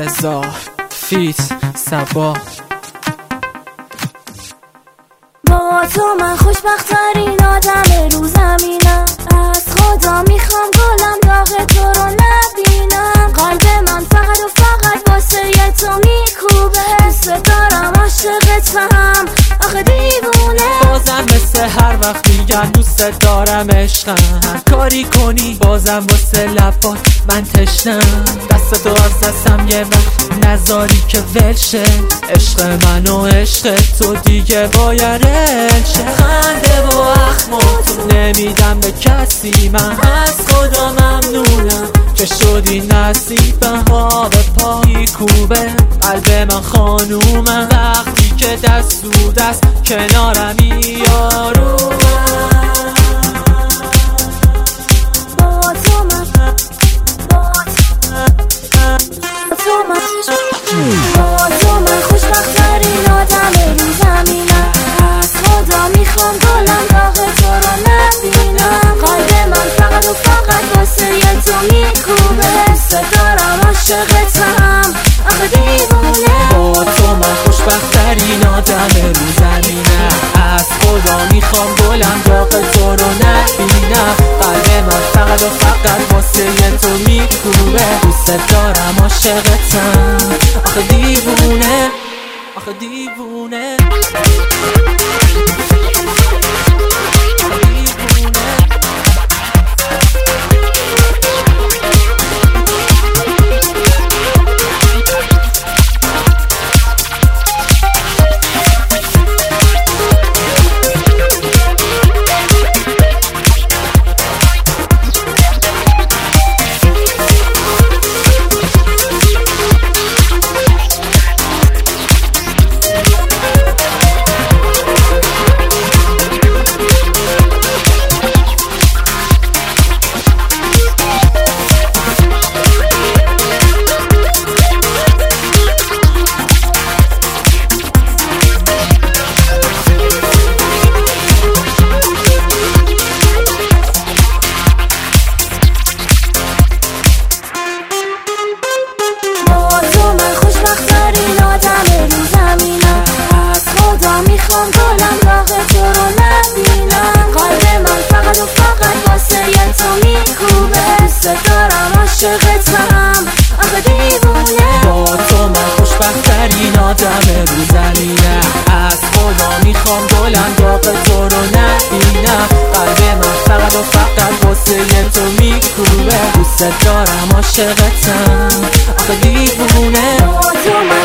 رضا فیت صبا. با تو من خوشبخت‌ترین آدم رو زمینم، از خدا میخوام گلم داغ تو رو نبینم. قلب من فقط و فقط واسه تو میکوبه، دوست دارم عاشقتم آخه دیوونه. بازم مثل هر وقت میگم دوست دارم عشقم، هر کاری کنی بازم واسه لبات من تشنم. دستتو از دستم یه وقت نذاری که ولشه، عشق من و عشق تو دیگه باید شه. خنده و اخماتو نمیدم به کسی، من از خدا ممنونم که شدی نصیبم. ها به پایی کوبه قلب من خانومم، وقتی که دست تو دست کنارمی یارومم. با تو من خوشبخت‌ترین آدم رو زمینم، از خدا میخوام گلم داغ تو رو نبینم. قلب من فقط و فقط واسه تو میکوبه، دوست دارم عاشقتم آخه دیوونه. با تو من خوشبخت‌ترین آدم رو زمینم، از خدا میخوام گلم داغ تو رو نبینم. قلب من فقط و فقط واسه تو میکوبه، دوست دارم عاشقتم آخه دیوونه آخه دیوونه. میخوام گلم داغ تو رو نبینم، قلب من فقط و فقط واسه تو میکوبه، دوست دارم عاشقتم آخه دیوونه. با تو من خوشبخت‌ترین آدم رو زمینم، از خدا میخوام گلم داغ تو رو نبینم. قلب من فقط و فقط واسه تو میکوبه، دوست دارم عاشقتم آخه دیوونه. با تو من